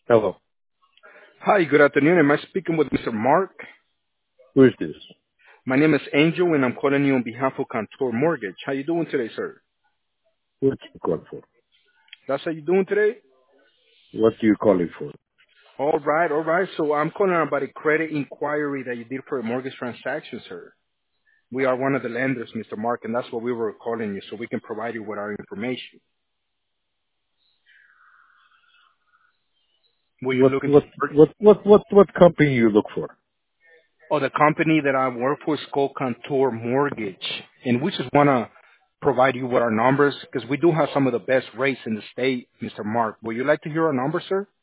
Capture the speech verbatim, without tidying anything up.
Hello. Hi, good afternoon. Am I speaking with Mister Mark? Who is this? My name is Angel, and I'm calling you on behalf of Contour Mortgage. How you doing today, sir? What you call for? That's how you doing today? What do you calling for? All right, all right. So I'm calling about a credit inquiry that you did for a mortgage transaction, sir. We are one of the lenders, Mister Mark, and that's what we were calling you, so we can provide you with our information. Were you What looking to what purchase? what what what what company you look for? Oh, the company that I work for is called Contour Mortgage, and we just want to provide you with our numbers because we do have some of the best rates in the state, Mister Mark. Would you like to hear our numbers, sir?